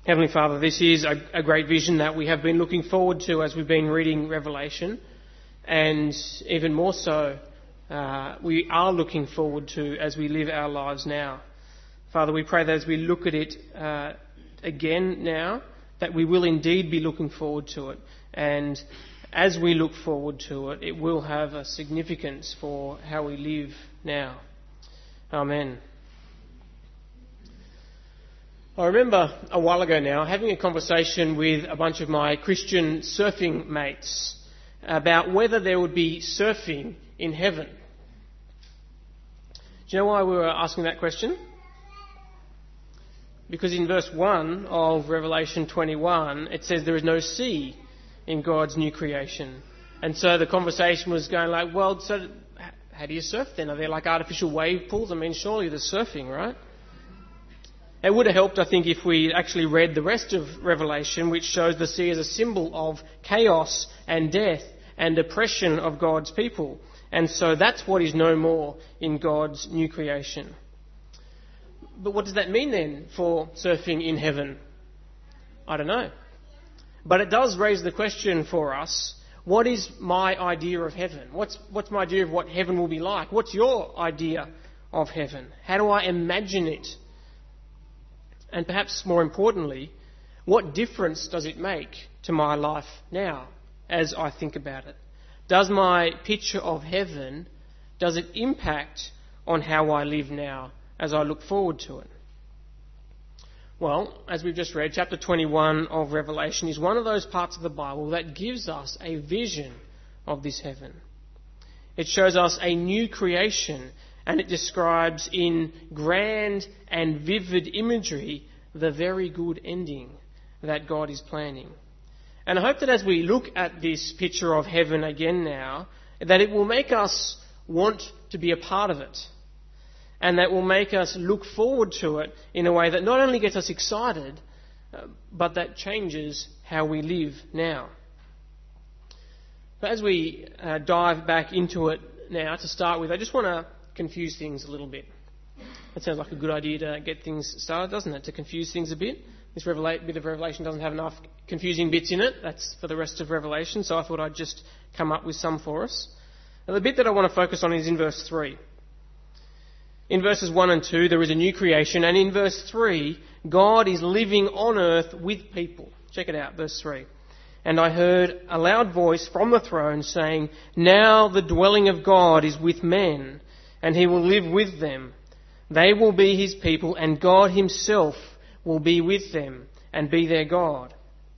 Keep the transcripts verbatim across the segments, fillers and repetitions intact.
Heavenly Father, this is a, a great vision that we have been looking forward to as we've been reading Revelation, and even more so, uh, we are looking forward to as we live our lives now. Father, we pray that as we look at it uh, again now, that we will indeed be looking forward to it, and as we look forward to it, it will have a significance for how we live now. Amen. I remember a while ago now having a conversation with a bunch of my Christian surfing mates about whether there would be surfing in heaven. Do you know why we were asking that question? Because in verse one of Revelation twenty-one, it says there is no sea in God's new creation. And so the conversation was going like, well, so how do you surf then? Are there like artificial wave pools? I mean, surely there's surfing, right? It would have helped, I think, if we actually read the rest of Revelation, which shows the sea as a symbol of chaos and death and oppression of God's people. And so that's what is no more in God's new creation. But what does that mean then for surfing in heaven? I don't know. But it does raise the question for us, what is my idea of heaven? What's, what's my idea of what heaven will be like? What's your idea of heaven? How do I imagine it? And perhaps more importantly, what difference does it make to my life now as I think about it? Does my picture of heaven, does it impact on how I live now as I look forward to it? Well, as we've just read, chapter twenty-one of Revelation is one of those parts of the Bible that gives us a vision of this heaven. It shows us a new creation, and it describes in grand and vivid imagery the very good ending that God is planning. And I hope that as we look at this picture of heaven again now, that it will make us want to be a part of it, and that will make us look forward to it in a way that not only gets us excited, but that changes how we live now. But as we uh, dive back into it now, to start with, I just want to confuse things a little bit. It sounds like a good idea to get things started, doesn't it? To confuse things a bit. This revela- bit of Revelation doesn't have enough confusing bits in it. That's for the rest of Revelation, so I thought I'd just come up with some for us. Now, the bit that I want to focus on is in verse three. In verses one and two, there is a new creation, and in verse three, God is living on earth with people. Check it out, verse three. And I heard a loud voice from the throne saying, "Now the dwelling of God is with men, and he will live with them. They will be his people, and God himself will be with them and be their God."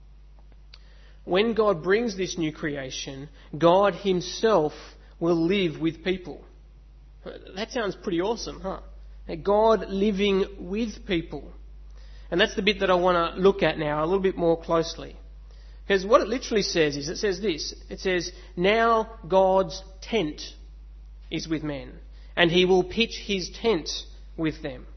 When God brings this new creation, God himself will live with people. That sounds pretty awesome, huh? God living with people. And that's the bit that I want to look at now a little bit more closely. Because what it literally says is, it says this. It says, now God's tent is with men, and he will pitch his tent with them.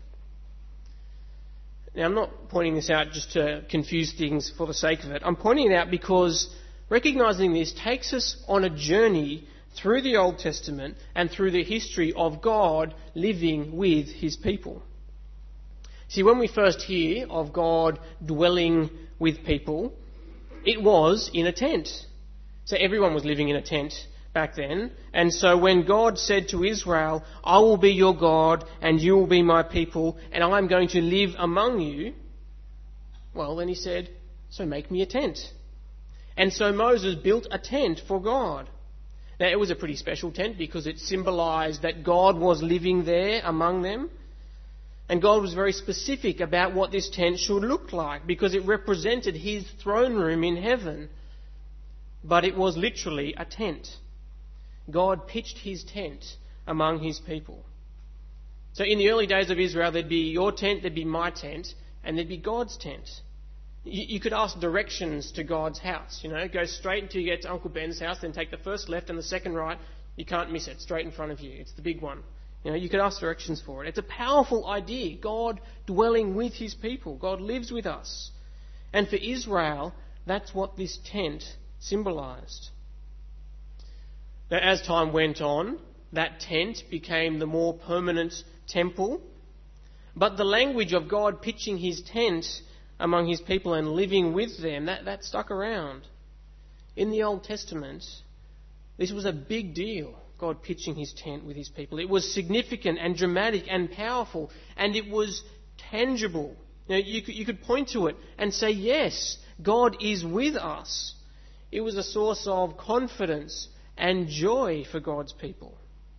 Now, I'm not pointing this out just to confuse things for the sake of it. I'm pointing it out because recognising this takes us on a journey through the Old Testament and through the history of God living with his people. See, when we first hear of God dwelling with people, it was in a tent. So everyone was living in a tent back then. And so when God said to Israel, "I will be your God and you will be my people and I'm going to live among you," well, then he said, "So make me a tent." And so Moses built a tent for God. Now, it was a pretty special tent because it symbolised that God was living there among them. And God was very specific about what this tent should look like because it represented his throne room in heaven. But it was literally a tent. God pitched his tent among his people. So in the early days of Israel, there'd be your tent, there'd be my tent, and there'd be God's tent. You, you could ask directions to God's house. You know, go straight until you get to Uncle Ben's house, then take the first left and the second right. You can't miss it. Straight in front of you. It's the big one. You know, you could ask directions for it. It's a powerful idea. God dwelling with his people. God lives with us. And for Israel, that's what this tent symbolised. Now, as time went on, that tent became the more permanent temple. But the language of God pitching his tent among his people and living with them, that, that stuck around. In the Old Testament, this was a big deal, God pitching his tent with his people. It was significant and dramatic and powerful, and it was tangible. You know, you could, you could point to it and say, yes, God is with us. It was a source of confidence and joy for God's people.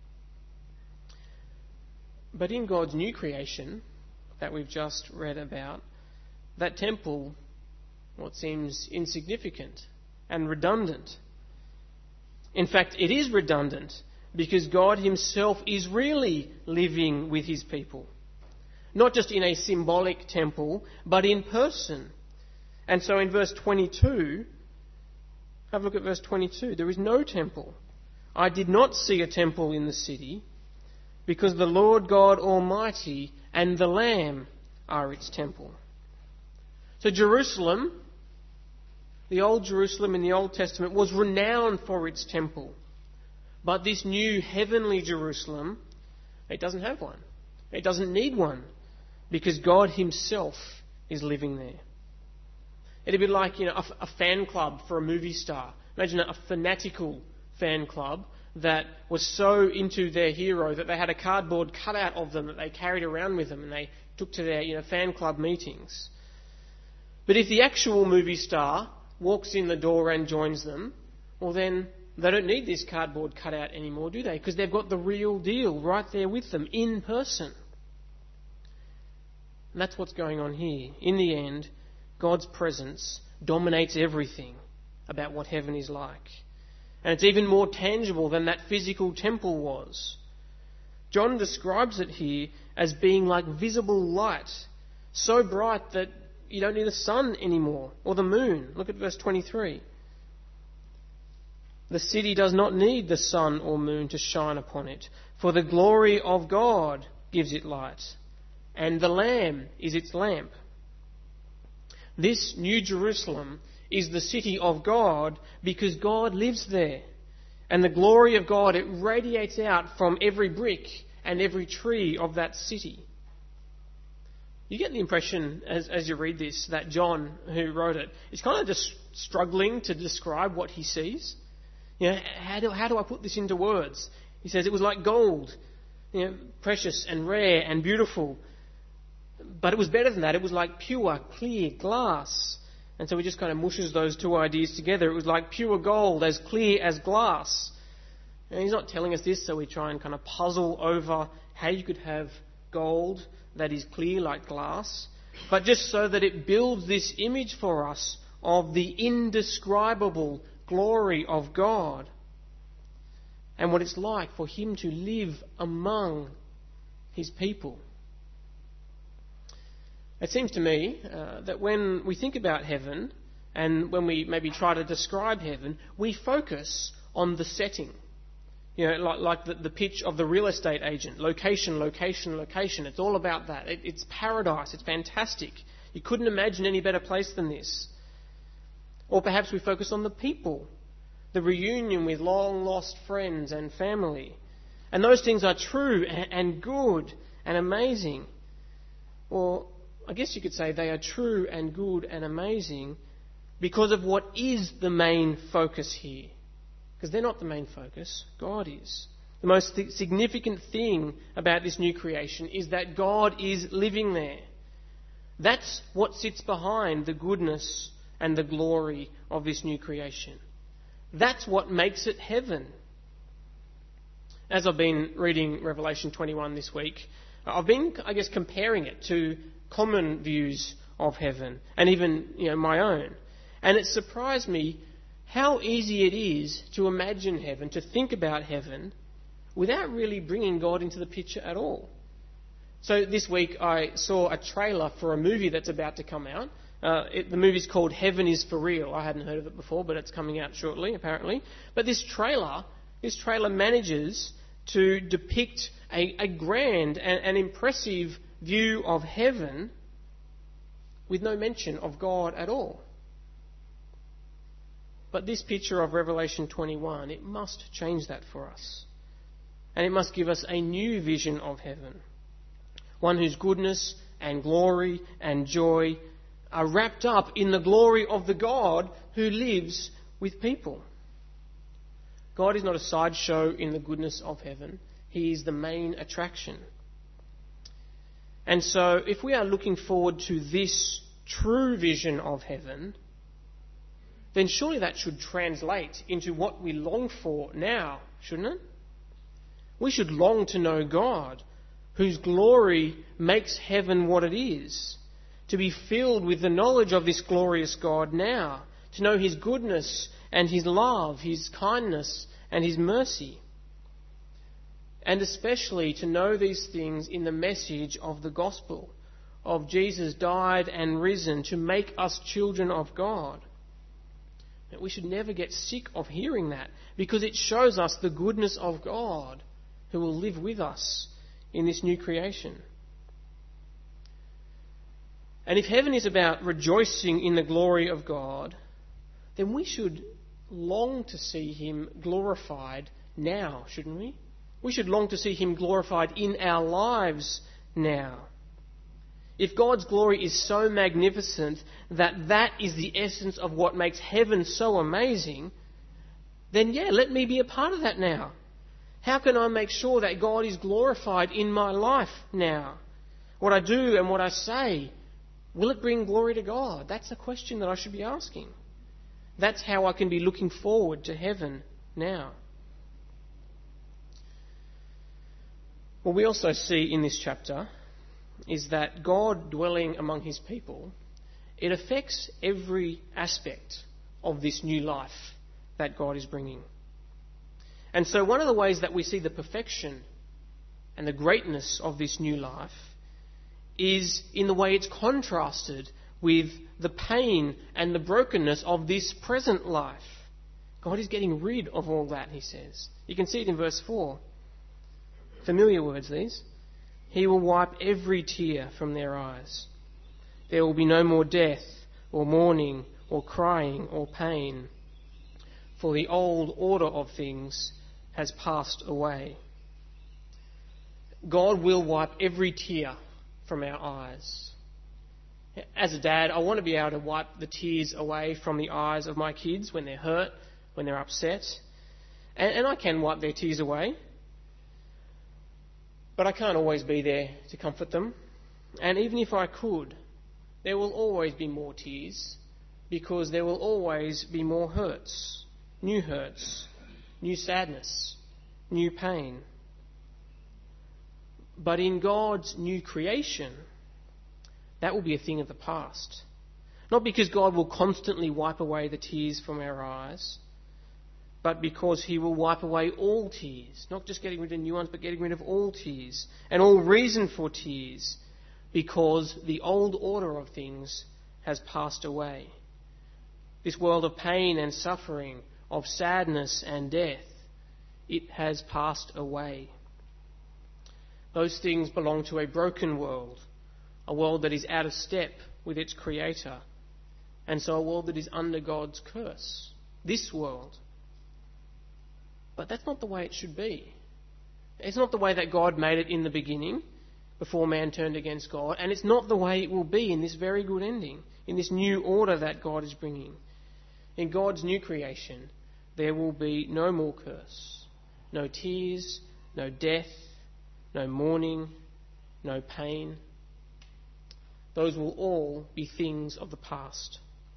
But in God's new creation that we've just read about, that temple, well, it seems insignificant and redundant. In fact, it is redundant because God himself is really living with his people. Not just in a symbolic temple, but in person. And so in verse twenty-two, have a look at verse twenty-two. There is no temple. I did not see a temple in the city, because the Lord God Almighty and the Lamb are its temple. So Jerusalem, the old Jerusalem in the Old Testament, was renowned for its temple. But this new heavenly Jerusalem, it doesn't have one. It doesn't need one, because God himself is living there. It'd be like, you know, a, a fan club for a movie star. Imagine a fanatical fan club that was so into their hero that they had a cardboard cutout of them that they carried around with them and they took to their, you know, fan club meetings. But if the actual movie star walks in the door and joins them, well then they don't need this cardboard cutout anymore, do they? Because they've got the real deal right there with them in person. And that's what's going on here. In the end, God's presence dominates everything about what heaven is like. And it's even more tangible than that physical temple was. John describes it here as being like visible light, so bright that you don't need the sun anymore, or the moon. Look at verse twenty-three. The city does not need the sun or moon to shine upon it, for the glory of God gives it light, and the Lamb is its lamp. This New Jerusalem is the city of God because God lives there. And the glory of God, it radiates out from every brick and every tree of that city. You get the impression as, as you read this that John, who wrote it, is kind of just struggling to describe what he sees. You know, how do, how do I put this into words? He says it was like gold, you know, precious and rare and beautiful. But it was better than that. It was like pure, clear glass. And so he just kind of mushes those two ideas together. It was like pure gold, as clear as glass. And he's not telling us this so we try and kind of puzzle over how you could have gold that is clear like glass, but just so that it builds this image for us of the indescribable glory of God and what it's like for him to live among his people. It seems to me uh, that when we think about heaven and when we maybe try to describe heaven, we focus on the setting. You know, like, like the, the pitch of the real estate agent. Location, location, location. It's all about that. It, it's paradise. It's fantastic. You couldn't imagine any better place than this. Or perhaps we focus on the people. The reunion with long lost friends and family. And those things are true and, and good and amazing. Or I guess you could say they are true and good and amazing because of what is the main focus here. Because they're not the main focus. God is. The most th- significant thing about this new creation is that God is living there. That's what sits behind the goodness and the glory of this new creation. That's what makes it heaven. As I've been reading Revelation twenty-one this week, I've been, I guess, comparing it to common views of heaven, and even, you know, my own. And it surprised me how easy it is to imagine heaven, to think about heaven, without really bringing God into the picture at all. So this week I saw a trailer for a movie that's about to come out. Uh, it, the movie's called Heaven is for Real. I hadn't heard of it before, but it's coming out shortly, apparently. But this trailer, this trailer manages to depict a, a grand and an impressive view of heaven with no mention of God at all. But this picture of Revelation twenty-one, it must change that for us. And it must give us a new vision of heaven. One whose goodness and glory and joy are wrapped up in the glory of the God who lives with people. God is not a sideshow in the goodness of heaven. He is the main attraction. And so, if we are looking forward to this true vision of heaven, then surely that should translate into what we long for now, shouldn't it? We should long to know God, whose glory makes heaven what it is, to be filled with the knowledge of this glorious God now, to know his goodness and his love, his kindness and his mercy. And especially to know these things in the message of the gospel, of Jesus died and risen to make us children of God. We should never get sick of hearing that, because it shows us the goodness of God who will live with us in this new creation. And if heaven is about rejoicing in the glory of God, then we should long to see him glorified now, shouldn't we? We should long to see him glorified in our lives now. If God's glory is so magnificent that that is the essence of what makes heaven so amazing, then yeah, let me be a part of that now. How can I make sure that God is glorified in my life now? What I do and what I say, will it bring glory to God? That's a question that I should be asking. That's how I can be looking forward to heaven now. What we also see in this chapter is that God dwelling among his people, it affects every aspect of this new life that God is bringing. And so one of the ways that we see the perfection and the greatness of this new life is in the way it's contrasted with the pain and the brokenness of this present life. God is getting rid of all that, he says. You can see it in verse four. Familiar words, these. He will wipe every tear from their eyes. There will be no more death, or mourning, or crying, or pain, for the old order of things has passed away. God will wipe every tear from our eyes. As a dad, I want to be able to wipe the tears away from the eyes of my kids when they're hurt, when they're upset. And, and I can wipe their tears away. But I can't always be there to comfort them. And even if I could, there will always be more tears, because there will always be more hurts, new hurts, new sadness, new pain. But in God's new creation, that will be a thing of the past. Not because God will constantly wipe away the tears from our eyes, but because he will wipe away all tears, not just getting rid of new ones, but getting rid of all tears, and all reason for tears, because the old order of things has passed away. This world of pain and suffering, of sadness and death, it has passed away. Those things belong to a broken world, a world that is out of step with its creator, and so a world that is under God's curse. This world. But that's not the way it should be. It's not the way that God made it in the beginning, before man turned against God, and it's not the way it will be in this very good ending, in this new order that God is bringing. In God's new creation, there will be no more curse, no tears, no death, no mourning, no pain. Those will all be things of the past.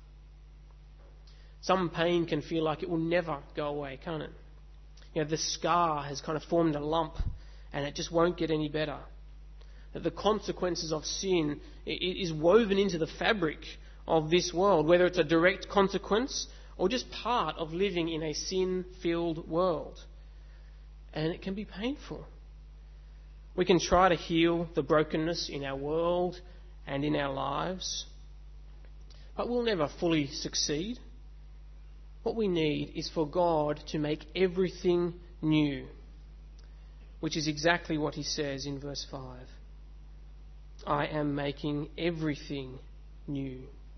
Some pain can feel like it will never go away, can't it? You know, the scar has kind of formed a lump and it just won't get any better. That the consequences of sin is woven into the fabric of this world, whether it's a direct consequence or just part of living in a sin-filled world. And it can be painful. We can try to heal the brokenness in our world and in our lives, but we'll never fully succeed. What we need is for God to make everything new, which is exactly what he says in verse five. I am making everything new.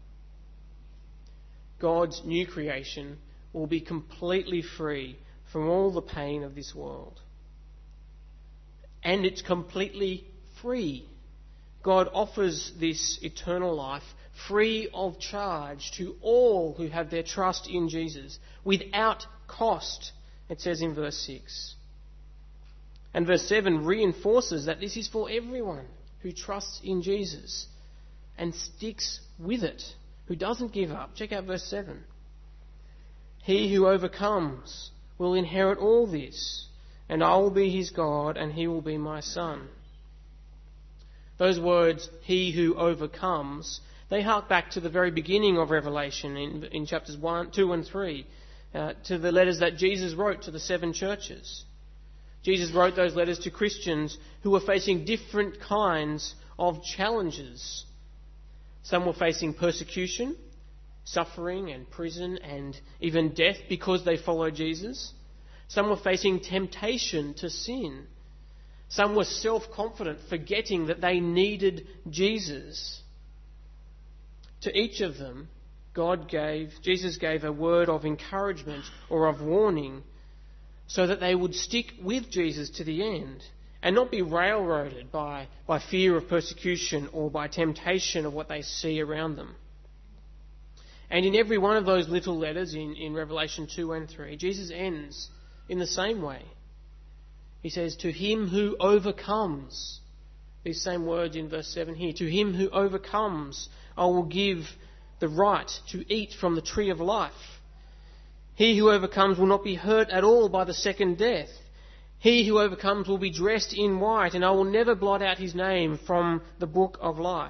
God's new creation will be completely free from all the pain of this world. And it's completely free. God offers this eternal life free of charge to all who have their trust in Jesus, without cost, it says in verse six. And verse seven reinforces that this is for everyone who trusts in Jesus and sticks with it, who doesn't give up. Check out verse seven. He who overcomes will inherit all this, and I will be his God, and he will be my son. Those words, he who overcomes, they hark back to the very beginning of Revelation in, in chapters one, two and three, uh, to the letters that Jesus wrote to the seven churches. Jesus wrote those letters to Christians who were facing different kinds of challenges. Some were facing persecution, suffering and prison and even death because they followed Jesus. Some were facing temptation to sin. Some were self-confident, forgetting that they needed Jesus. To each of them, God gave, Jesus gave a word of encouragement or of warning so that they would stick with Jesus to the end and not be railroaded by, by fear of persecution or by temptation of what they see around them. And in every one of those little letters in, in Revelation two and three, Jesus ends in the same way. He says, to him who overcomes, these same words in verse seven here, to him who overcomes, I will give the right to eat from the tree of life. He who overcomes will not be hurt at all by the second death. He who overcomes will be dressed in white, and I will never blot out his name from the book of life.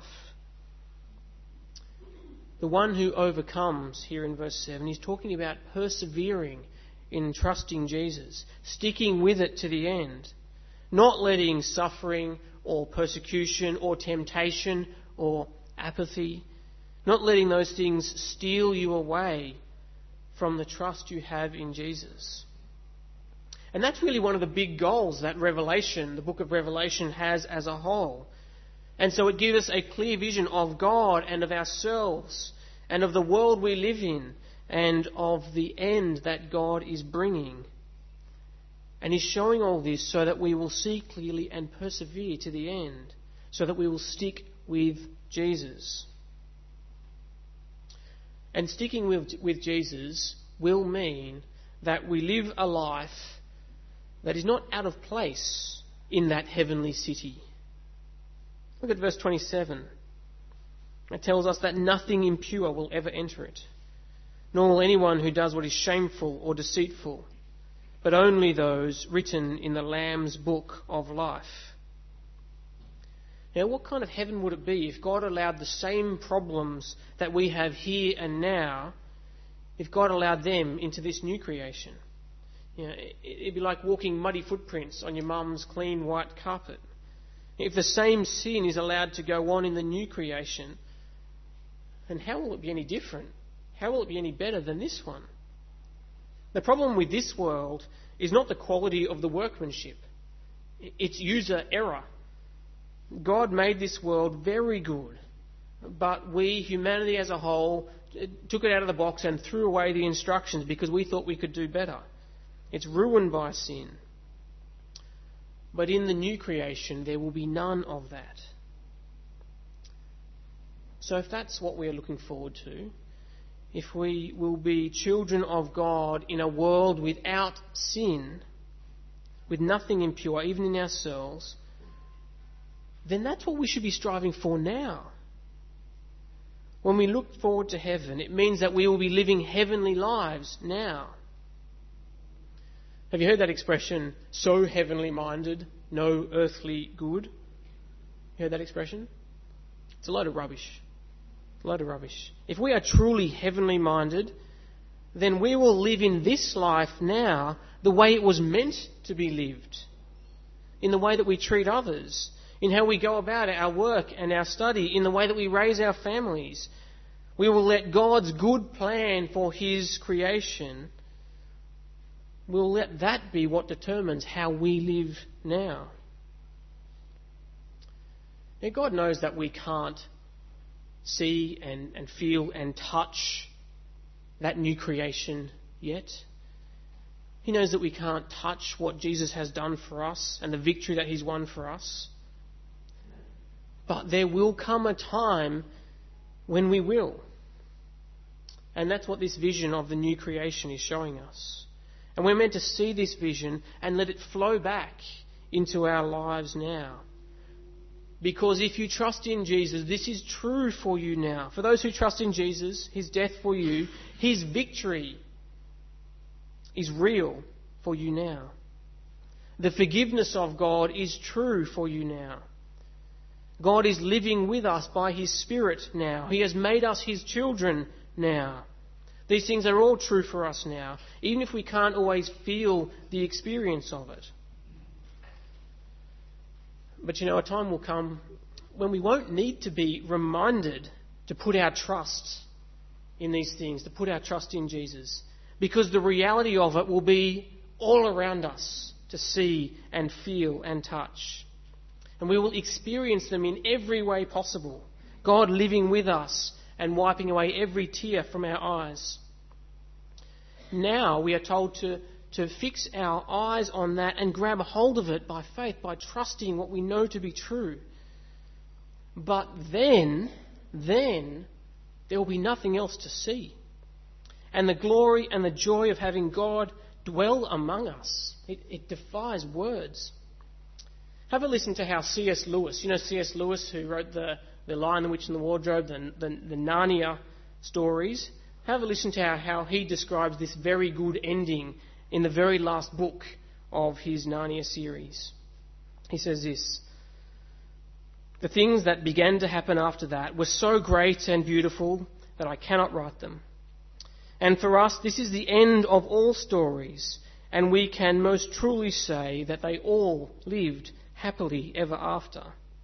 The one who overcomes, here in verse seven, is talking about persevering in trusting Jesus, sticking with it to the end, not letting suffering or persecution or temptation or apathy, not letting those things steal you away from the trust you have in Jesus. And that's really one of the big goals that Revelation, the book of Revelation, has as a whole. And so it gives us a clear vision of God and of ourselves and of the world we live in and of the end that God is bringing. And He's showing all this so that we will see clearly and persevere to the end, so that we will stick with Jesus. And sticking with, with Jesus will mean that we live a life that is not out of place in that heavenly city. Look at verse twenty-seven. It tells us that nothing impure will ever enter it, nor will anyone who does what is shameful or deceitful, but only those written in the Lamb's book of life. Now, what kind of heaven would it be if God allowed the same problems that we have here and now, if God allowed them into this new creation? You know, it'd be like walking muddy footprints on your mum's clean white carpet. If the same sin is allowed to go on in the new creation, then how will it be any different? How will it be any better than this one? The problem with this world is not the quality of the workmanship. It's user error. God made this world very good, but we, humanity as a whole, took it out of the box and threw away the instructions because we thought we could do better. It's ruined by sin. But in the new creation, there will be none of that. So if that's what we are looking forward to, if we will be children of God in a world without sin, with nothing impure, even in ourselves, then that's what we should be striving for now. When we look forward to heaven, it means that we will be living heavenly lives now. Have you heard that expression, so heavenly minded, no earthly good? You heard that expression? It's a load of rubbish. It's a load of rubbish. If we are truly heavenly minded, then we will live in this life now the way it was meant to be lived, in the way that we treat others, in how we go about our work and our study, in the way that we raise our families. We will let God's good plan for His creation, we'll let that be what determines how we live now. Now, God knows that we can't see and, and feel and touch that new creation yet. He knows that we can't touch what Jesus has done for us and the victory that He's won for us. But there will come a time when we will. And that's what this vision of the new creation is showing us. And we're meant to see this vision and let it flow back into our lives now. Because if you trust in Jesus, this is true for you now. For those who trust in Jesus, his death for you, his victory is real for you now. The forgiveness of God is true for you now. God is living with us by his Spirit now. He has made us his children now. These things are all true for us now, even if we can't always feel the experience of it. But you know, a time will come when we won't need to be reminded to put our trust in these things, to put our trust in Jesus, because the reality of it will be all around us to see and feel and touch. And we will experience them in every way possible. God living with us and wiping away every tear from our eyes. Now we are told to, to fix our eyes on that and grab a hold of it by faith, by trusting what we know to be true. But then, then, there will be nothing else to see. And the glory and the joy of having God dwell among us, it, it defies words. Have a listen to how C S Lewis, you know C S Lewis who wrote the, the Lion, the Witch and the Wardrobe, the, the, the Narnia stories. Have a listen to how, how he describes this very good ending in the very last book of his Narnia series. He says this: "The things that began to happen after that were so great and beautiful that I cannot write them. And for us, this is the end of all stories, and we can most truly say that they all lived happily ever after.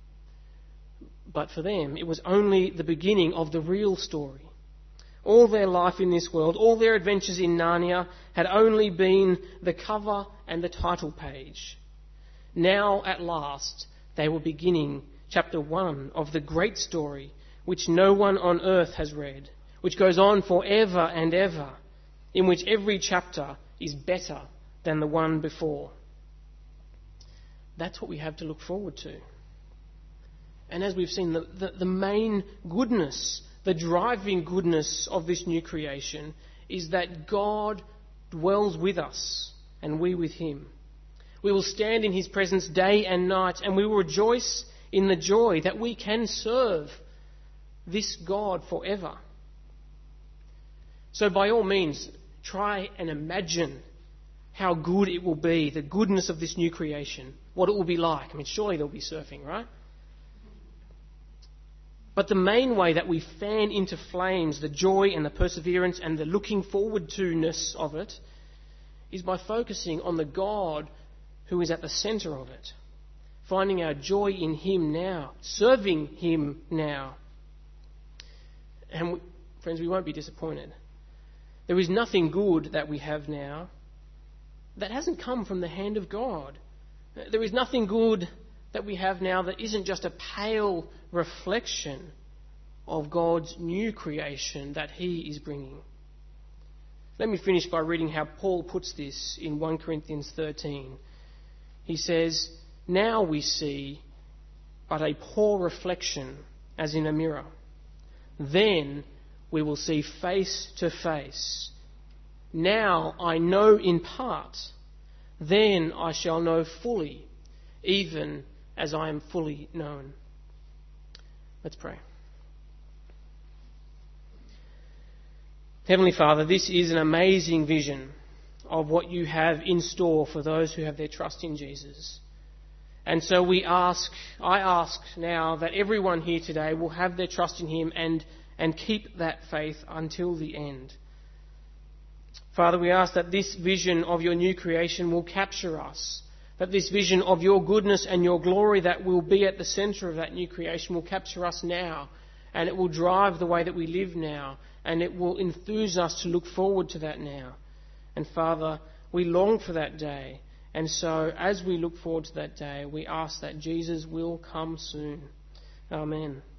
But for them, it was only the beginning of the real story. All their life in this world, all their adventures in Narnia, had only been the cover and the title page. Now, at last, they were beginning chapter one of the great story which no one on earth has read, which goes on forever and ever, in which every chapter is better than the one before." That's what we have to look forward to. And as we've seen, the, the, the main goodness, the driving goodness of this new creation is that God dwells with us and we with him. We will stand in his presence day and night, and we will rejoice in the joy that we can serve this God forever. So by all means, try and imagine how good it will be, the goodness of this new creation, what it will be like. I mean, surely there'll be surfing, right? But the main way that we fan into flames the joy and the perseverance and the looking forward to-ness of it is by focusing on the God who is at the centre of it, finding our joy in him now, serving him now. And we, friends, we won't be disappointed. There is nothing good that we have now that hasn't come from the hand of God. There is nothing good that we have now that isn't just a pale reflection of God's new creation that he is bringing. Let me finish by reading how Paul puts this in First Corinthians thirteen. He says, "Now we see but a poor reflection as in a mirror. Then we will see face to face. Now I know in part, then I shall know fully, even as I am fully known." Let's pray. Heavenly Father, this is an amazing vision of what you have in store for those who have their trust in Jesus. And so we ask, I ask now that everyone here today will have their trust in him and, and keep that faith until the end. Father, we ask that this vision of your new creation will capture us, that this vision of your goodness and your glory that will be at the centre of that new creation will capture us now, and it will drive the way that we live now, and it will enthuse us to look forward to that now. And Father, we long for that day, and so as we look forward to that day, we ask that Jesus will come soon. Amen.